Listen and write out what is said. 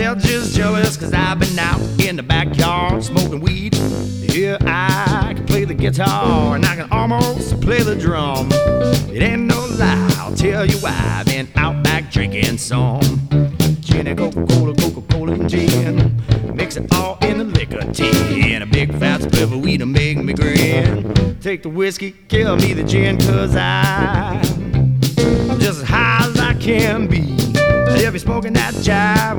they're just jealous, cause I've been out in the backyard smoking weed. Yeah, I can play the guitar and I can almost play the drum. It ain't no lie, I'll tell you why. I've been out back drinking some gin and Coca-Cola, Coca-Cola and gin. Mix it all in the liquor tea, and a big fat spliff of weed to make me grin. Take the whiskey, give me the gin, cause I'm just as high as I can be. If you're smoking that jive,